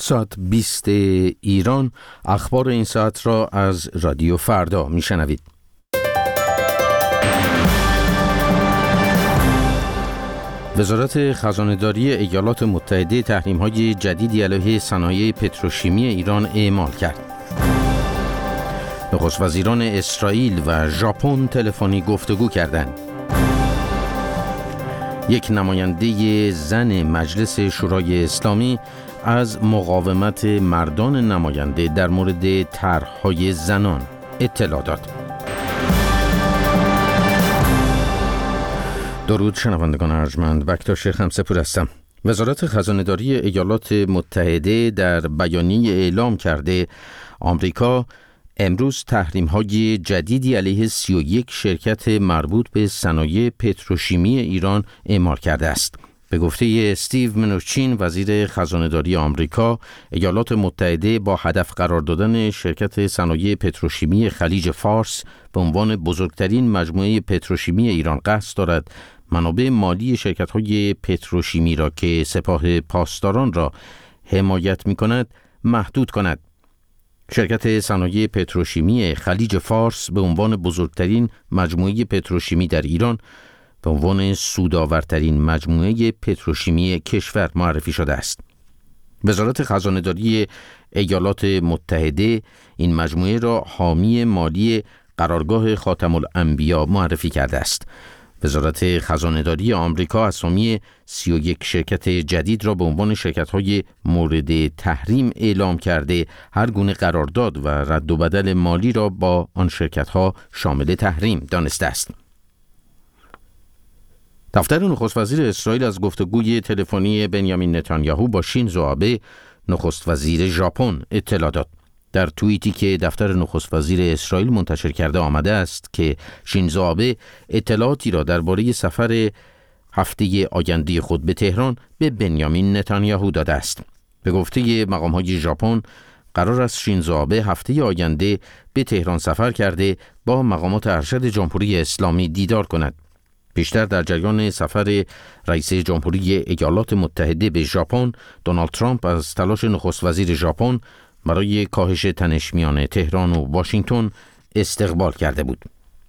ساعت 20 ایران اخبار این ساعت را از رادیو فردا میشنوید. وزارت خزانه‌داری ایالات متحده تحریم‌های جدیدی علیه صنایع پتروشیمی ایران اعمال کرد. نخست وزیران اسرائیل و ژاپن تلفنی گفتگو کردند. یک نماینده زن مجلس شورای اسلامی از مقاومت مردان نماینده در مورد طرح‌های زنان اطلاع داد. درود شنوندگان ارجمند، بکتاش خمسه‌پور هستم. وزارت خزانه‌داری ایالات متحده در بیانیه اعلام کرده آمریکا امروز تحریم‌های جدیدی علیه 31 شرکت مربوط به صنایع پتروشیمی ایران اعمال کرده است. به گفته استیو منوچین وزیر خزانه‌داری آمریکا، ایالات متحده با هدف قرار دادن شرکت صنایع پتروشیمی خلیج فارس به عنوان بزرگترین مجموعه پتروشیمی ایران قصد دارد منابع مالی شرکت‌های پتروشیمی را که سپاه پاسداران را حمایت می‌کند محدود کند. شرکت صنایع پتروشیمی خلیج فارس به عنوان بزرگترین مجموعه پتروشیمی در ایران به عنوان سودآورترین مجموعه پتروشیمی کشور معرفی شده است. وزارت خزانه‌داری ایالات متحده این مجموعه را حامی مالی قرارگاه خاتم الانبیا معرفی کرده است. وزارت خزانه‌داری آمریکا اسامی 31 شرکت جدید را به عنوان شرکت‌های مورد تحریم اعلام کرده، هر گونه قرارداد و رد و بدل مالی را با آن شرکت‌ها شامل تحریم دانسته است. دفتر نخست وزیر اسرائیل از گفتگوی تلفنی بنیامین نتانیاهو با شینزو آبه نخست وزیر ژاپن اطلاع داد. در توییتی که دفتر نخست وزیر اسرائیل منتشر کرده آمده است که شینزو آبه اطلاعاتی را درباره سفر هفته آینده خود به تهران به بنیامین نتانیاهو داده است. به گفته مقام‌های ژاپن قرار است شینزو آبه هفته آینده به تهران سفر کرده با مقامات ارشد جمهوری اسلامی دیدار کند. پیشتر در جریان سفر رئیس جمهوری ایالات متحده به ژاپن، دونالد ترامپ از تلاش نخست وزیر ژاپن برای کاهش تنش میان تهران و واشنگتن استقبال کرده بود.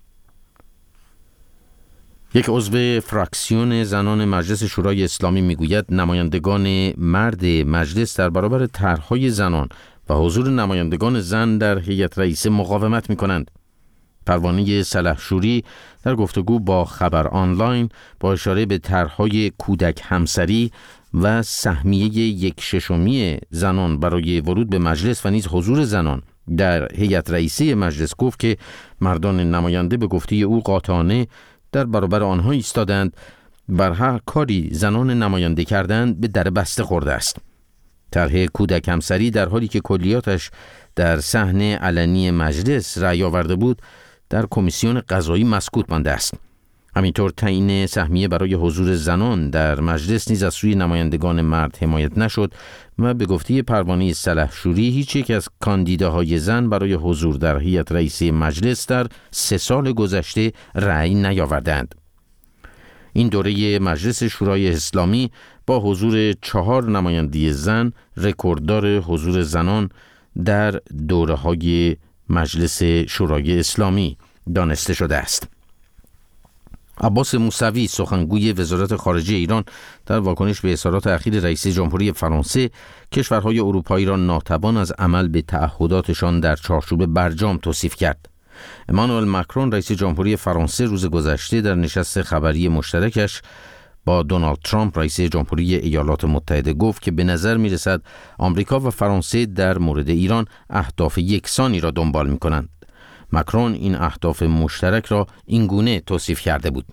یک عضو فراکسیون زنان مجلس شورای اسلامی میگوید نمایندگان مرد مجلس در برابر طرح‌های زنان و حضور نمایندگان زن در هیئت رئیسه مقاومت می‌کنند. پروانه سلحشوری در گفتگو با خبر آنلاین با اشاره به طرح‌های کودک همسری و سهمیه 1/6 زنان برای ورود به مجلس و نیز حضور زنان در هیئت رئیسه مجلس گفت که مردان نماینده به گفته او قاطعانه در برابر آنها ایستادند. بر هر کاری زنان نماینده کردند به در بسته خورده است. طرح کودک همسری در حالی که کلیاتش در صحن علنی مجلس رأی آورده بود در کمیسیون قضایی مسکوت مانده است. همینطور تعیین سهمیه برای حضور زنان در مجلس نیز از سوی نمایندگان مرد حمایت نشد و به گفته پروانه سلحشوری هیچ یک از کاندیداهای زن برای حضور در هیئت رئیسه مجلس در 3 سال گذشته رأی نیاوردند. این دوره مجلس شورای اسلامی با حضور 4 نماینده زن رکورددار حضور زنان در دوره‌های مجلس شورای اسلامی دانسته شده است. عباس موسوی سخنگوی وزارت خارجه ایران در واکنش به اظهارات اخیر رئیس جمهوری فرانسه کشورهای اروپایی را ناتوان از عمل به تعهداتشان در چارچوب برجام توصیف کرد. امانوئل مکرون رئیس جمهوری فرانسه روز گذشته در نشست خبری مشترکش با دونالد ترامپ رئیس جمهوری ایالات متحده گفت که به نظر می رسد آمریکا و فرانسه در مورد ایران اهداف یکسانی را دنبال می کنند. مکرون این اهداف مشترک را اینگونه توصیف کرده بود.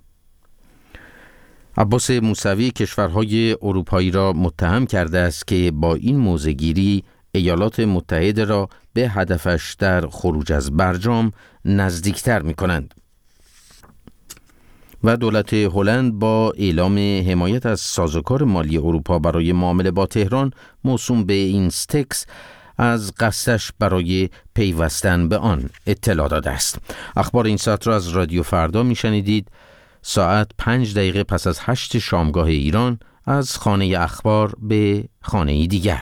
عباس موسوی کشورهای اروپایی را متهم کرده است که با این موضع‌گیری ایالات متحده را به هدفش در خروج از برجام نزدیکتر می کنند. و دولت هلند با اعلام حمایت از سازوکار مالی اروپا برای معامله با تهران موسوم به اینستکس از قصدش برای پیوستن به آن اطلاع داده است. اخبار این ساعت را از رادیو فردا میشنیدید. ساعت 5 دقیقه پس از 8 شامگاه ایران از خانه اخبار به خانه دیگر.